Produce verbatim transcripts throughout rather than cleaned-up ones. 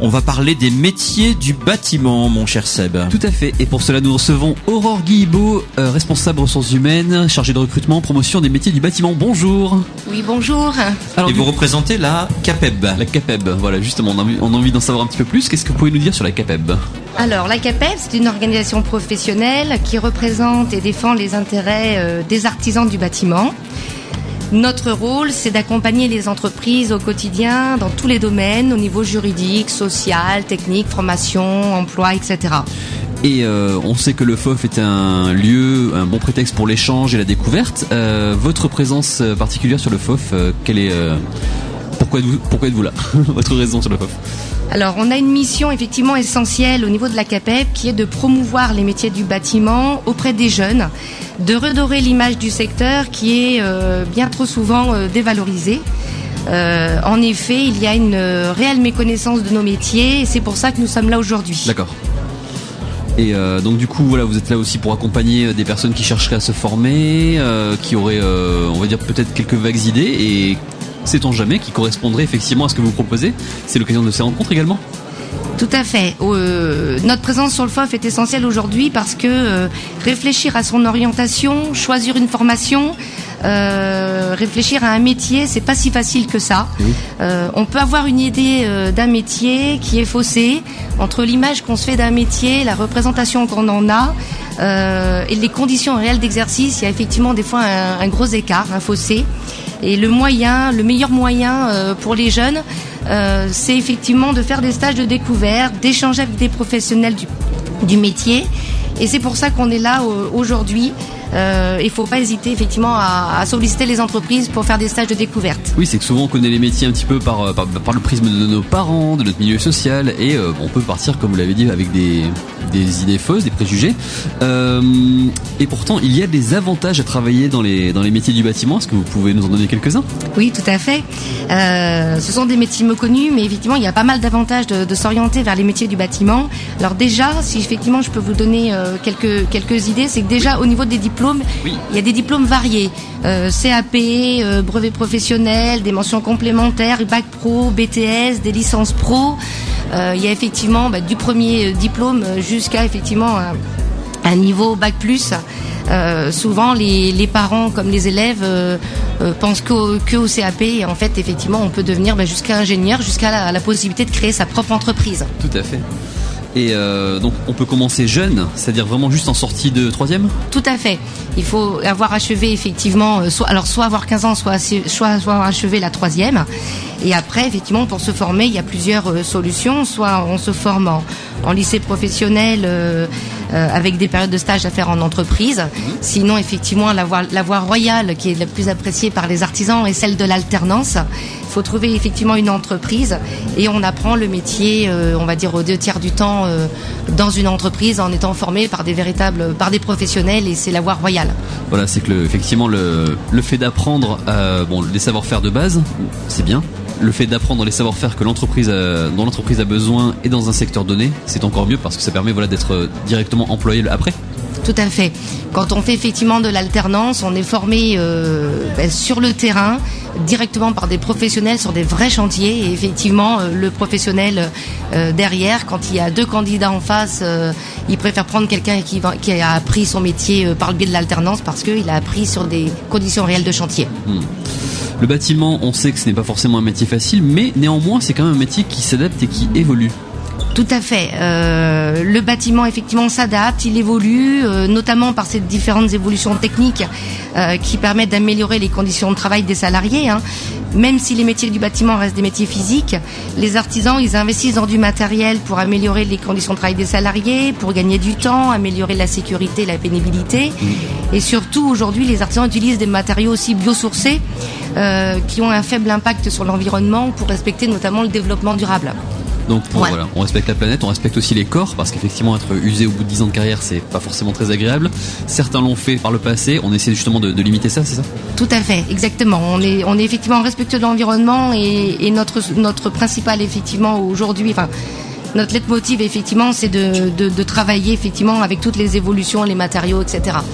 On va parler des métiers du bâtiment, mon cher Seb. Tout à fait. Et pour cela, nous recevons Aurore Guillibaud, euh, responsable ressources humaines, chargée de recrutement, promotion des métiers du bâtiment. Bonjour. Oui, bonjour. Alors, Et vous représentez la CAPEB. La CAPEB, voilà, justement, on a envie, on a envie d'en savoir un petit peu plus. Qu'est-ce que vous pouvez nous dire sur la CAPEB ? Alors, la CAPEB, c'est une organisation professionnelle qui représente et défend les intérêts euh, des artisans du bâtiment. Notre rôle, c'est d'accompagner les entreprises au quotidien dans tous les domaines, au niveau juridique, social, technique, formation, emploi, et cetera. Et euh, on sait que le F O F est un lieu, un bon prétexte pour l'échange et la découverte. Euh, votre présence particulière sur le F O F, euh, quelle est, euh, pourquoi êtes-vous, pourquoi êtes-vous là ? Votre raison sur le F O F ? Alors, on a une mission effectivement essentielle au niveau de la CAPEB qui est de promouvoir les métiers du bâtiment auprès des jeunes, de redorer l'image du secteur qui est euh, bien trop souvent euh, dévalorisée. Euh, en effet, il y a une euh, réelle méconnaissance de nos métiers et c'est pour ça que nous sommes là aujourd'hui. D'accord. Et euh, donc du coup, voilà, vous êtes là aussi pour accompagner des personnes qui chercheraient à se former, euh, qui auraient, euh, on va dire, peut-être quelques vagues idées et sait-on jamais, qui correspondraient effectivement à ce que vous proposez. C'est l'occasion de ces rencontres également ? Tout à fait. Euh, notre présence sur le F O F est essentielle aujourd'hui parce que euh, réfléchir à son orientation, choisir une formation, euh, réfléchir à un métier, c'est pas si facile que ça. Oui. Euh, on peut avoir une idée euh, d'un métier qui est faussée entre l'image qu'on se fait d'un métier, la représentation qu'on en a euh, et les conditions réelles d'exercice. Il y a effectivement des fois un, un gros écart, un fossé. Et le moyen, le meilleur moyen euh, pour les jeunes, euh, c'est effectivement de faire des stages de découverte, d'échanger avec des professionnels du, du métier. Et c'est pour ça qu'on est là euh, aujourd'hui. Euh, il ne faut pas hésiter effectivement à, à solliciter les entreprises pour faire des stages de découverte. Oui, c'est que souvent on connaît les métiers un petit peu par, par, par le prisme de nos parents, de notre milieu social, et euh, on peut partir, comme vous l'avez dit, avec des, des idées fausses, des préjugés. Euh, et pourtant, il y a des avantages à travailler dans les, dans les métiers du bâtiment. Est-ce que vous pouvez nous en donner quelques-uns ? Oui, tout à fait. Euh, ce sont des métiers méconnus, mais effectivement, il y a pas mal d'avantages de, de s'orienter vers les métiers du bâtiment. Alors déjà, si effectivement je peux vous donner euh, quelques, quelques idées, c'est que déjà au niveau des diplômes, oui. Il y a des diplômes variés, euh, C A P, euh, brevet professionnel, des mentions complémentaires, bac pro, B T S, des licences pro. Euh, il y a effectivement bah, du premier diplôme jusqu'à effectivement un, un niveau bac plus. Euh, souvent les, les parents comme les élèves euh, euh, pensent qu'au, qu'au C A P et en fait effectivement on peut devenir bah, jusqu'à ingénieur, jusqu'à la, la possibilité de créer sa propre entreprise. Tout à fait. Et euh, donc on peut commencer jeune, c'est-à-dire vraiment juste en sortie de troisième ? Tout à fait. Il faut avoir achevé effectivement, euh, soit, alors soit avoir quinze ans, soit, soit, soit avoir achevé la troisième. Et après, effectivement, pour se former, il y a plusieurs euh, solutions. Soit on se forme en, en lycée professionnel euh, euh, avec des périodes de stage à faire en entreprise. Mmh. Sinon, effectivement, la voie, la voie royale qui est la plus appréciée par les artisans est celle de l'alternance. Il faut trouver effectivement une entreprise et on apprend le métier, euh, on va dire, aux deux tiers du temps euh, dans une entreprise en étant formé par des véritables, par des professionnels et c'est la voie royale. Voilà, c'est que le, effectivement le, le fait d'apprendre euh, bon, les savoir-faire de base, c'est bien. Le fait d'apprendre les savoir-faire que l'entreprise a, dont l'entreprise a besoin et dans un secteur donné, c'est encore mieux parce que ça permet voilà, d'être directement employé après. Tout à fait. Quand on fait effectivement de l'alternance, on est formé euh, ben, sur le terrain, directement par des professionnels sur des vrais chantiers. Et effectivement, euh, le professionnel euh, derrière, quand il y a deux candidats en face, euh, il préfère prendre quelqu'un qui, va, qui a appris son métier euh, par le biais de l'alternance parce qu'il a appris sur des conditions réelles de chantier. Mmh. Le bâtiment, on sait que ce n'est pas forcément un métier facile, mais néanmoins, c'est quand même un métier qui s'adapte et qui évolue. Tout à fait. Euh, le bâtiment, effectivement, s'adapte, il évolue, euh, notamment par ces différentes évolutions techniques euh, qui permettent d'améliorer les conditions de travail des salariés. Hein. Même si les métiers du bâtiment restent des métiers physiques, les artisans, ils investissent dans du matériel pour améliorer les conditions de travail des salariés, pour gagner du temps, améliorer la sécurité, la pénibilité. Et surtout, aujourd'hui, les artisans utilisent des matériaux aussi biosourcés euh, qui ont un faible impact sur l'environnement pour respecter notamment le développement durable. Donc pour, ouais. voilà, on respecte la planète, on respecte aussi les corps parce qu'effectivement être usé au bout de dix ans de carrière c'est pas forcément très agréable. Certains l'ont fait par le passé, on essaie justement de, de limiter ça, c'est ça ? Tout à fait, exactement. On est, on est effectivement respectueux de l'environnement et, et notre, notre principal effectivement aujourd'hui, enfin notre leitmotiv effectivement c'est de, de, de travailler effectivement avec toutes les évolutions, les matériaux, et cetera.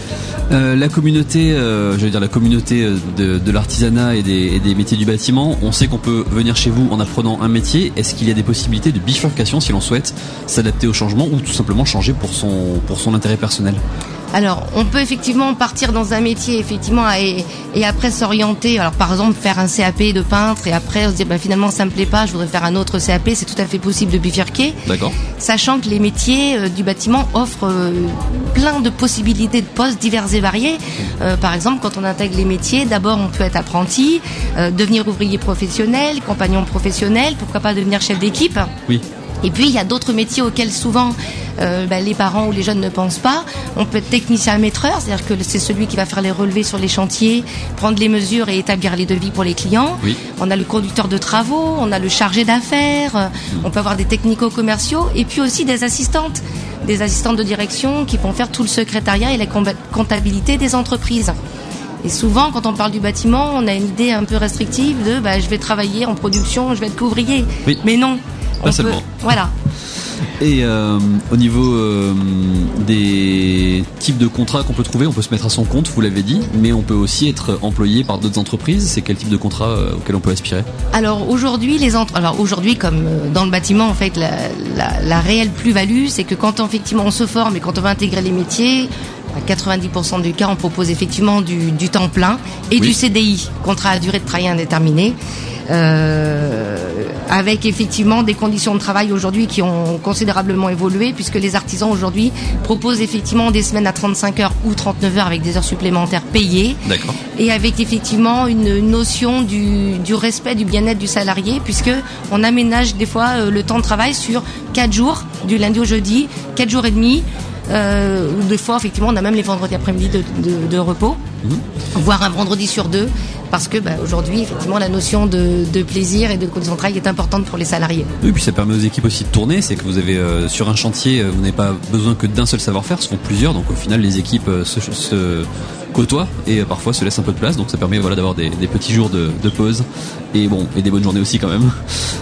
Euh, la communauté, euh, je veux dire la communauté de, de l'artisanat et des, et des métiers du bâtiment, on sait qu'on peut venir chez vous en apprenant un métier. Est-ce qu'il y a des possibilités de bifurcation si l'on souhaite s'adapter au changement ou tout simplement changer pour son, pour son intérêt personnel ? Alors, on peut effectivement partir dans un métier, effectivement, et, et après s'orienter. Alors, par exemple, faire un C A P de peintre et après on se dit, bah, finalement, ça me plaît pas, je voudrais faire un autre C A P. C'est tout à fait possible de bifurquer. D'accord. Sachant que les métiers euh, du bâtiment offrent euh, plein de possibilités de postes divers et variés. Euh, par exemple, quand on intègre les métiers, d'abord, on peut être apprenti, euh, devenir ouvrier professionnel, compagnon professionnel, pourquoi pas devenir chef d'équipe. Oui. Et puis, il y a d'autres métiers auxquels souvent euh, bah, les parents ou les jeunes ne pensent pas. On peut être technicien maîtreur, c'est-à-dire que c'est celui qui va faire les relevés sur les chantiers, prendre les mesures et établir les devis pour les clients. Oui. On a le conducteur de travaux, on a le chargé d'affaires, mmh. on peut avoir des technico-commerciaux et puis aussi des assistantes, des assistantes de direction qui vont faire tout le secrétariat et la comptabilité des entreprises. Et souvent, quand on parle du bâtiment, on a une idée un peu restrictive de bah, je vais travailler en production, je vais être qu'ouvrier. Oui. Mais non. Pas seulement. Peut, voilà. Et euh, au niveau euh, des types de contrats qu'on peut trouver, on peut se mettre à son compte, vous l'avez dit, mais on peut aussi être employé par d'autres entreprises. C'est quel type de contrat euh, auquel on peut aspirer ? Alors aujourd'hui, les entre... Alors aujourd'hui, comme dans le bâtiment, en fait, la, la, la réelle plus-value, c'est que quand on, effectivement on se forme et quand on va intégrer les métiers, à quatre-vingt-dix pour cent du cas, on propose effectivement du, du temps plein et oui. du C D I, contrat à durée de travail indéterminée. Euh, avec effectivement des conditions de travail aujourd'hui qui ont considérablement évolué puisque les artisans aujourd'hui proposent effectivement des semaines à trente-cinq heures ou trente-neuf heures avec des heures supplémentaires payées. D'accord. Et avec effectivement une notion du, du respect du bien-être du salarié puisque on aménage des fois euh, le temps de travail sur quatre jours du lundi au jeudi, quatre jours et demi. Euh, des fois effectivement on a même les vendredis après-midi de, de, de repos, mmh. voire un vendredi sur deux. Parce que bah, aujourd'hui, effectivement, la notion de, de plaisir et de conditions de travail est importante pour les salariés. Oui, puis ça permet aux équipes aussi de tourner. C'est que vous avez euh, sur un chantier, vous n'avez pas besoin que d'un seul savoir-faire, ce sont plusieurs. Donc au final, les équipes euh, se, se côtoient et euh, parfois se laissent un peu de place. Donc ça permet voilà d'avoir des, des petits jours de, de pause et bon et des bonnes journées aussi quand même.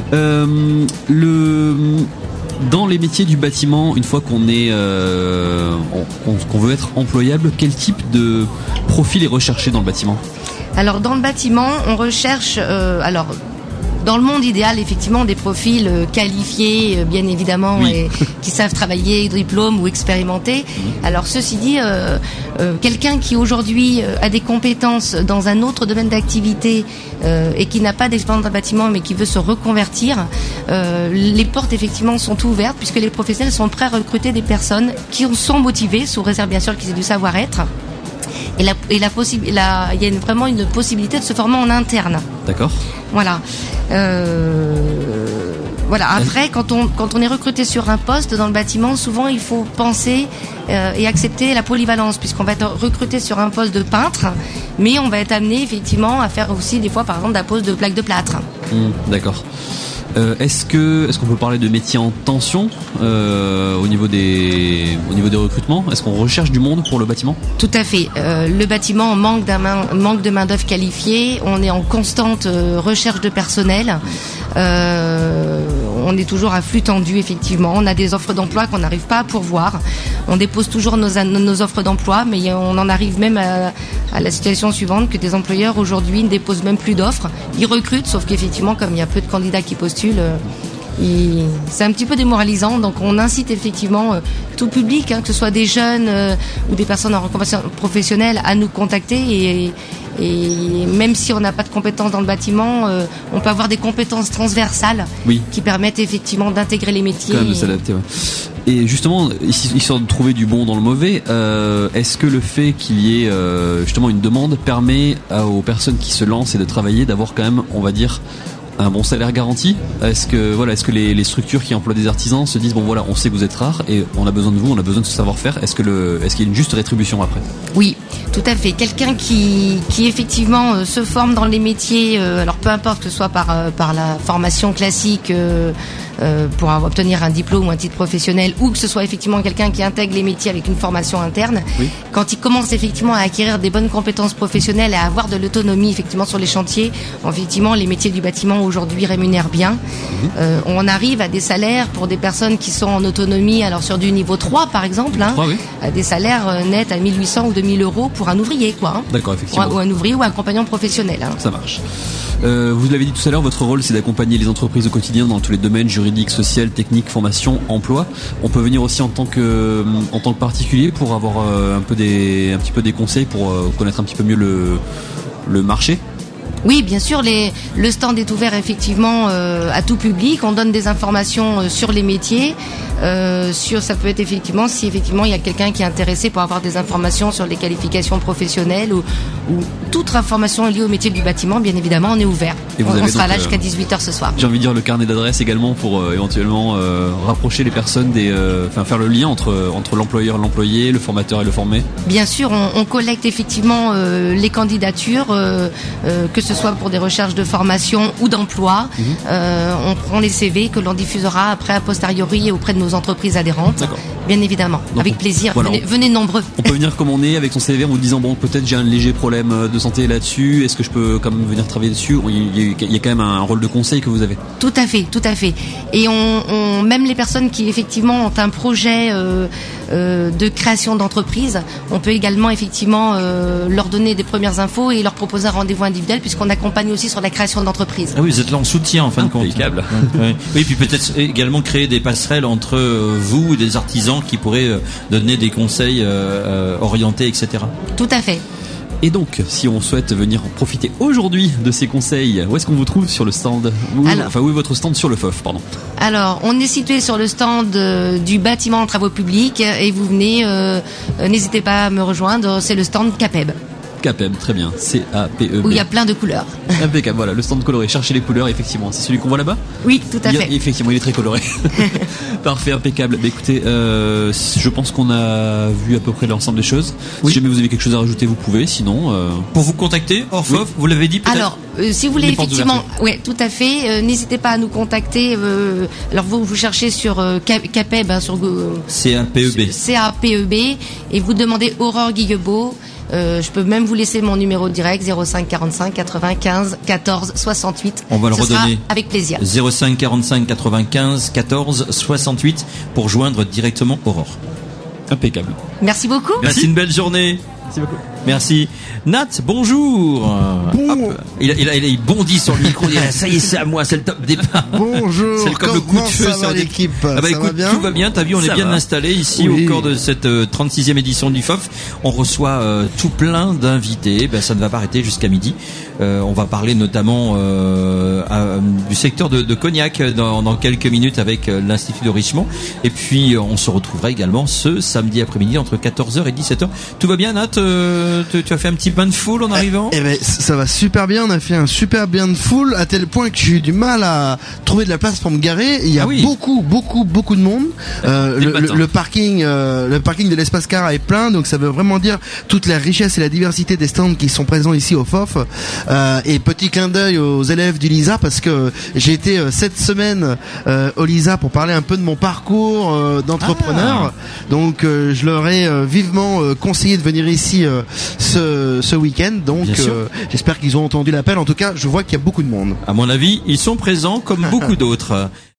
Euh, le Dans les métiers du bâtiment, une fois qu'on est, euh, on, qu'on veut être employable, quel type de profil est recherché dans le bâtiment ? Alors dans le bâtiment, on recherche, euh, alors dans le monde idéal, effectivement, des profils euh, qualifiés, euh, bien évidemment, oui. et qui savent travailler, diplôme ou expérimentés. Mmh. Alors ceci dit, euh, euh, quelqu'un qui aujourd'hui euh, a des compétences dans un autre domaine d'activité euh, et qui n'a pas d'expérience dans le bâtiment, mais qui veut se reconvertir, euh, les portes effectivement sont ouvertes puisque les professionnels sont prêts à recruter des personnes qui sont motivées, sous réserve bien sûr qu'ils aient du savoir-être. Et la, et la possible, la, il y a une, vraiment une possibilité de se former en interne. D'accord. Voilà. Euh, voilà. Après, quand on quand on est recruté sur un poste dans le bâtiment, souvent il faut penser euh, et accepter la polyvalence, puisqu'on va être recruté sur un poste de peintre, mais on va être amené effectivement à faire aussi des fois, par exemple, la pose de plaques de plâtre. Mmh, d'accord. Euh, est-ce que est-ce qu'on peut parler de métiers en tension euh, au niveau des au niveau des recrutements ? Est-ce qu'on recherche du monde pour le bâtiment ? Tout à fait. Euh, le bâtiment manque d'un main, manque de main d'œuvre qualifiée. On est en constante euh, recherche de personnel. Euh, on est toujours à flux tendu effectivement. On a des offres d'emploi qu'on n'arrive pas à pourvoir. On dépose toujours nos nos offres d'emploi, mais on en arrive même à, à la situation suivante que des employeurs aujourd'hui ne déposent même plus d'offres. Ils recrutent, sauf qu'effectivement, comme il y a peu de candidats qui postulent, Et c'est un petit peu démoralisant, donc on incite effectivement euh, tout public, hein, que ce soit des jeunes euh, ou des personnes en reconversion professionnelle, à nous contacter et, et même si on n'a pas de compétences dans le bâtiment, euh, on peut avoir des compétences transversales oui. qui permettent effectivement d'intégrer les métiers. Quand même de s'adapter, ouais. Et justement, histoire de trouver du bon dans le mauvais, euh, est-ce que le fait qu'il y ait euh, justement une demande permet à, aux personnes qui se lancent et de travailler d'avoir quand même, on va dire, un bon salaire garanti? Est-ce que voilà, est-ce que les, les structures qui emploient des artisans se disent bon voilà, on sait que vous êtes rares et on a besoin de vous, on a besoin de ce savoir-faire. Est-ce que le, est-ce qu'il y a une juste rétribution après? Oui, tout à fait. Quelqu'un qui qui effectivement euh, se forme dans les métiers, euh, alors peu importe que ce soit par euh, par la formation classique. Euh, euh, pour avoir, obtenir un diplôme ou un titre professionnel, ou que ce soit effectivement quelqu'un qui intègre les métiers avec une formation interne, oui. Quand il commence effectivement à acquérir des bonnes compétences professionnelles et à avoir de l'autonomie effectivement sur les chantiers, effectivement les métiers du bâtiment aujourd'hui rémunèrent bien. Mmh. Euh, on arrive à des salaires pour des personnes qui sont en autonomie, alors sur du niveau trois par exemple, hein, trois, oui. à des salaires euh, nets à mille huit cents ou deux mille euros pour un ouvrier, quoi. Hein. D'accord, effectivement. Ou un, ou un ouvrier ou un compagnon professionnel. Hein. Ça marche. Euh, vous l'avez dit tout à l'heure, votre rôle c'est d'accompagner les entreprises au quotidien dans tous les domaines juridiques, social, technique, formation, emploi. On peut venir aussi en tant que en tant que particulier pour avoir euh, un peu des un petit peu des conseils pour euh, connaître un petit peu mieux le le marché. Oui, bien sûr, les, le stand est ouvert effectivement euh, à tout public. On donne des informations euh, sur les métiers. Euh, sur, ça peut être effectivement si effectivement il y a quelqu'un qui est intéressé pour avoir des informations sur les qualifications professionnelles ou, ou toute information liée au métier du bâtiment. Bien évidemment, on est ouvert. Et vous on, avez on sera donc, là jusqu'à euh, dix-huit heures ce soir. J'ai envie de dire le carnet d'adresses également pour euh, éventuellement euh, rapprocher les personnes des, enfin euh, faire le lien entre entre l'employeur et l'employé, le formateur et le formé. Bien sûr, on, on collecte effectivement euh, les candidatures, euh, euh, que ce soit pour des recherches de formation ou d'emploi. Mmh. Euh, on prend les C V que l'on diffusera après a posteriori auprès de nos entreprises adhérentes. D'accord. Bien évidemment, donc avec on, plaisir. Voilà, venez, venez nombreux. On peut venir comme on est avec son C V en vous disant bon peut-être j'ai un léger problème de santé là-dessus. Est-ce que je peux quand même venir travailler dessus? Il y a, il y a quand même un rôle de conseil que vous avez. Tout à fait, tout à fait. Et on, on même les personnes qui effectivement ont un projet euh, euh, de création d'entreprise, on peut également effectivement euh, leur donner des premières infos et leur proposer un rendez-vous individuel puisqu'on accompagne aussi sur la création d'entreprise. Ah oui, vous êtes là en soutien en fin de compte. Impeccable. Oui, oui, puis peut-être également créer des passerelles entre vous et des artisans qui pourraient donner des conseils euh, orientés, et cetera. Tout à fait. Et donc, si on souhaite venir en profiter aujourd'hui de ces conseils, où est-ce qu'on vous trouve sur le stand? Où, Alors, enfin, où est votre stand sur le F O F, pardon? Alors, on est situé sur le stand euh, du bâtiment en travaux publics et vous venez, euh, euh, n'hésitez pas à me rejoindre, c'est le stand CAPEB. CAPEB, très bien, C A P E B. Où il y a plein de couleurs. Impeccable, voilà, le stand coloré. Cherchez les couleurs, effectivement. C'est celui qu'on voit là-bas? Oui, tout à il a, fait. Effectivement, il est très coloré. Parfait, impeccable. Bah, écoutez, euh, je pense qu'on a vu à peu près l'ensemble des choses. Oui. Si jamais vous avez quelque chose à rajouter, vous pouvez. Sinon, euh... pour vous contacter, Orf oui. vous l'avez dit peut-être. Alors, euh, si vous voulez effectivement, ouais, tout à fait. Euh, n'hésitez pas à nous contacter. Euh, alors vous, vous cherchez sur euh, CAPEB, hein, sur euh, C A P E B. C A P E B, et vous demandez Aurore Guillebeau. Euh, je peux même vous laisser mon numéro direct zéro cinq quarante-cinq quatre-vingt-quinze quatorze soixante-huit. On va le Ce redonner. sera avec plaisir. zéro cinq quarante-cinq quatre-vingt-quinze quatorze soixante-huit pour joindre directement Aurore. Impeccable. Merci beaucoup. Merci, une belle journée. Merci beaucoup. Merci. Nat, bonjour. Bon. Hop. Il, a, il, a, il bondit sur le micro. Il dit, ça y est, c'est à moi, c'est le top départ. Bonjour. C'est comme le coup de feu. Ça va l'équipe. Ah bah ça écoute, va bien tout va bien. T'as vu, on ça est bien va. installé ici oui. au cours de cette euh, trente-sixième édition du F O F. On reçoit euh, tout plein d'invités. Ben, ça ne va pas arrêter jusqu'à midi. Euh, on va parler notamment euh, à, du secteur de, de Cognac dans, dans quelques minutes avec euh, l'Institut de Richemont. Et puis euh, on se retrouvera également ce samedi après-midi entre quatorze heures et dix-sept heures. Tout va bien, Nat? euh, tu, tu as fait un petit bain de foule en arrivant? Eh ben, ça va super bien. On a fait un super bain de foule à tel point que j'ai eu du mal à trouver de la place pour me garer. Il y a ah oui. beaucoup, beaucoup, beaucoup de monde. Euh, le, le, le, le parking, euh, le parking de l'espace car est plein. Donc ça veut vraiment dire toute la richesse et la diversité des stands qui sont présents ici au F O F. Euh, et petit clin d'œil aux élèves du LISA parce que j'ai été euh, cette semaine euh, au LISA pour parler un peu de mon parcours euh, d'entrepreneur. Ah. Donc euh, je leur ai euh, vivement euh, conseillé de venir ici euh, ce, ce week-end. Donc euh, j'espère qu'ils ont entendu l'appel. En tout cas, je vois qu'il y a beaucoup de monde. À mon avis, ils sont présents comme beaucoup d'autres.